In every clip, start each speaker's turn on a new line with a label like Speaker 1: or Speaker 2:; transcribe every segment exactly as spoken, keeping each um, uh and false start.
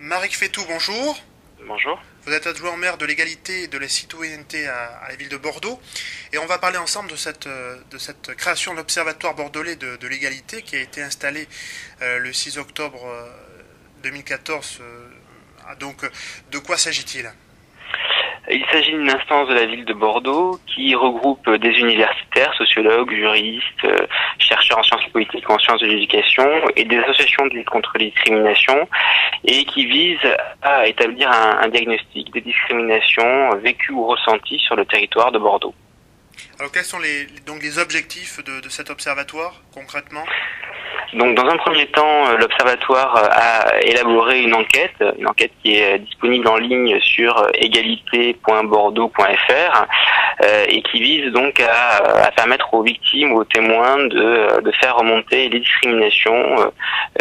Speaker 1: Marc Fétou, bonjour.
Speaker 2: Bonjour.
Speaker 1: Vous êtes adjoint au maire de l'égalité et de la citoyenneté à, à la ville de Bordeaux. Et on va parler ensemble de cette, de cette création de l'Observatoire bordelais de, de l'égalité qui a été installé euh, le six octobre deux mille quatorze. Euh, donc, de quoi s'agit-il ?
Speaker 2: Il s'agit d'une instance de la ville de Bordeaux qui regroupe des universitaires, sociologues, juristes, chercheurs en sciences politiques, en sciences de l'éducation et des associations de lutte contre les discriminations et qui vise à établir un, un diagnostic des discriminations vécues ou ressenties sur le territoire de Bordeaux.
Speaker 1: Alors quels sont les, donc les objectifs de, de cet observatoire concrètement ?
Speaker 2: Donc, dans un premier temps, l'Observatoire a élaboré une enquête, une enquête qui est disponible en ligne sur égalité point bordeaux point f r euh, et qui vise donc à, à permettre aux victimes ou aux témoins de, de faire remonter les discriminations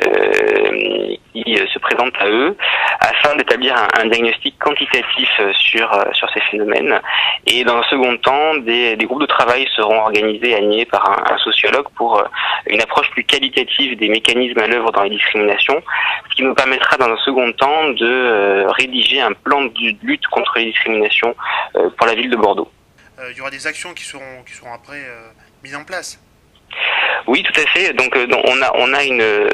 Speaker 2: euh, qui se présentent à eux, afin d'établir un, un diagnostic quantitatif sur sur ces phénomènes. Et dans un second temps, des, des groupes de travail seront organisés et animés par un, un sociologue pour une approche plus qualitative des mécanismes à l'œuvre dans les discriminations, ce qui nous permettra dans un second temps de euh, rédiger un plan de lutte contre les discriminations euh, pour la ville de Bordeaux.
Speaker 1: Euh, il y aura des actions qui seront, qui seront après euh, mises en place.
Speaker 2: Oui, tout à fait. Donc, euh, donc on a on a une, euh,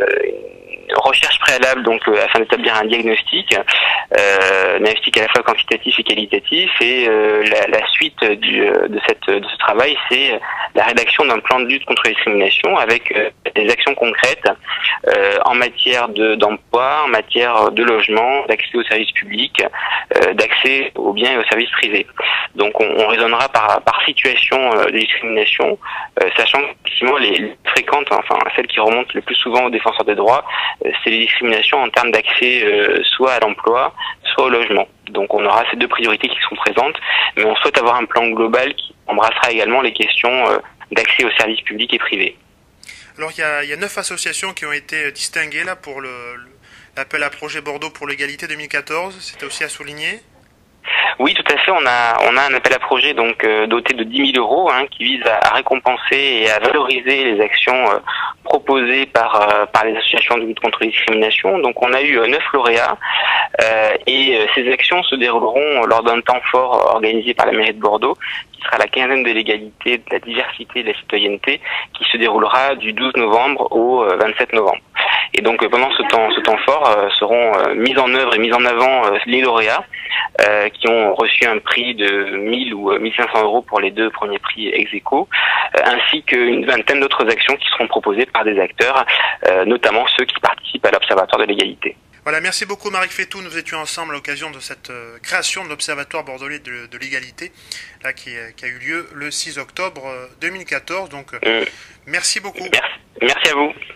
Speaker 2: une recherche préalable donc euh, afin d'établir un diagnostic, euh, un diagnostic à la fois quantitatif et qualitatif. Et euh, la, la suite du, de cette de ce travail, c'est la rédaction d'un plan de lutte contre les discriminations avec euh, des actions concrètes euh, en matière de d'emploi, en matière de logement, d'accès aux services publics, euh, d'accès aux biens et aux services privés. Donc, on, on raisonnera par par situation euh, des discriminations, euh, sachant qu'effectivement les, les fréquentes, enfin celles qui remontent le plus souvent aux défenseurs des droits, euh, c'est les discriminations en termes d'accès euh, soit à l'emploi, soit au logement. Donc, on aura ces deux priorités qui seront présentes, mais on souhaite avoir un plan global qui embrassera également les questions euh, d'accès aux services publics et privés.
Speaker 1: Alors il y a, il y a neuf associations qui ont été distinguées là pour le, le, l'appel à projet Bordeaux pour l'égalité deux mille quatorze, c'était aussi à souligner.
Speaker 2: Oui, tout à fait. On a on a un appel à projet donc euh, doté de dix mille euros hein, qui vise à, à récompenser et à valoriser les actions euh, proposées par euh, par les associations de lutte contre les discriminations. Donc on a eu euh, neuf lauréats euh, et euh, ces actions se dérouleront lors d'un temps fort organisé par la mairie de Bordeaux, qui sera la quinzaine de l'égalité, de la diversité et de la citoyenneté, qui se déroulera du douze novembre au euh, vingt-sept novembre. Et donc euh, pendant ce temps ce temps fort euh, seront euh, mis en œuvre et mis en avant euh, les lauréats euh, qui ont reçu un prix de mille ou mille cinq cents euros pour les deux premiers prix ex aequo, euh, ainsi qu'une vingtaine d'autres actions qui seront proposées par des acteurs, euh, notamment ceux qui participent à l'Observatoire de l'égalité.
Speaker 1: Voilà, merci beaucoup Marc Fétou. Nous étions ensemble à l'occasion de cette euh, création de l'Observatoire bordelais de, de l'égalité, là qui, qui a eu lieu le six octobre deux mille quatorze. Donc, euh, mmh. merci beaucoup.
Speaker 2: Merci, merci à vous.